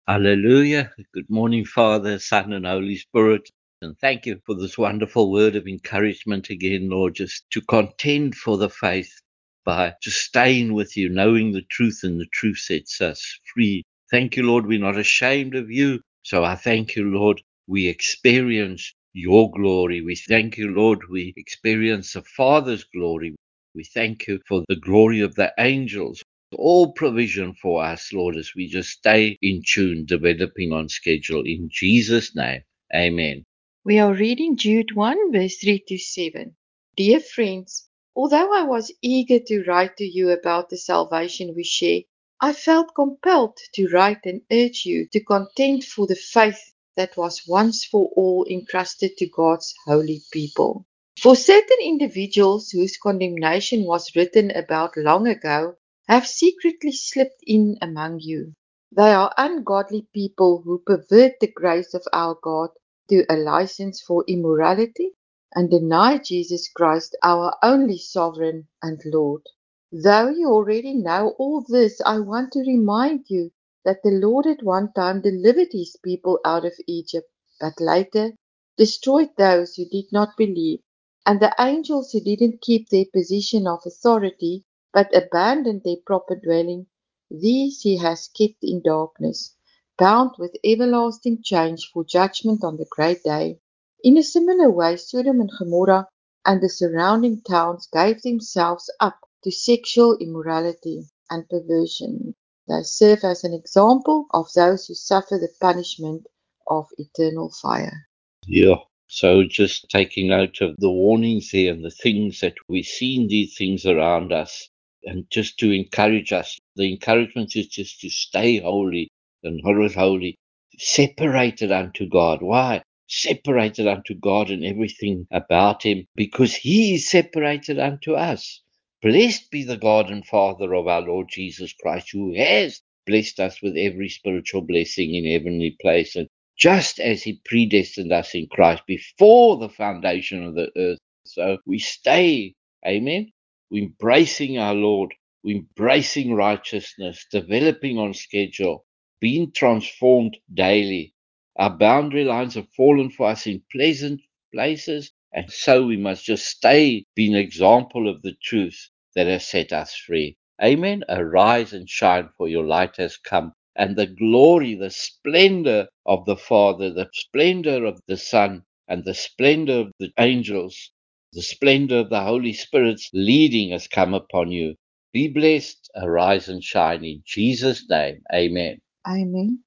Hallelujah. Good morning, Father, Son, and Holy Spirit. And thank you for this wonderful word of encouragement again, Lord, just to contend for the faith by just staying with you, knowing the truth, and the truth sets us free. Thank you, Lord. We're not ashamed of you. So I thank you, Lord. We experience your glory. We thank you, Lord. We experience the Father's glory. We thank you for the glory of the angels. All provision for us, Lord, as we just stay in tune, developing on schedule. In Jesus' name, amen. We are reading Jude 1, verse 3 to 7. Dear friends, although I was eager to write to you about the salvation we share, I felt compelled to write and urge you to contend for the faith that was once for all entrusted to God's holy people. For certain individuals whose condemnation was written about long ago have secretly slipped in among you. They are ungodly people who pervert the grace of our God to a license for immorality and deny Jesus Christ, our only sovereign and Lord. Though you already know all this, I want to remind you that the Lord at one time delivered his people out of Egypt, but later destroyed those who did not believe, and the angels who didn't keep their position of authority but abandoned their proper dwelling. These he has kept in darkness, bound with everlasting chains for judgment on the great day. In a similar way, Sodom and Gomorrah and the surrounding towns gave themselves up to sexual immorality and perversion. They serve as an example of those who suffer the punishment of eternal fire. Yeah. So just taking note of the warnings here and the things that we see in these things around us, and just to encourage us. The encouragement is just to stay holy and always holy, separated unto God. Why? Separated unto God and everything about him, because he is separated unto us. Blessed be the God and Father of our Lord Jesus Christ, who has blessed us with every spiritual blessing in heavenly place, and just as he predestined us in Christ before the foundation of the earth. So we stay, amen, we're embracing our Lord, we're embracing righteousness, developing on schedule, being transformed daily. Our boundary lines have fallen for us in pleasant places, and so we must just stay being an example of the truth that has set us free. Amen. Arise and shine, for your light has come, and the glory, the splendor of the Father, the splendor of the Son, and the splendor of the angels, the splendor of the Holy Spirit's leading has come upon you. Be blessed, arise and shine in Jesus' name. Amen. Amen.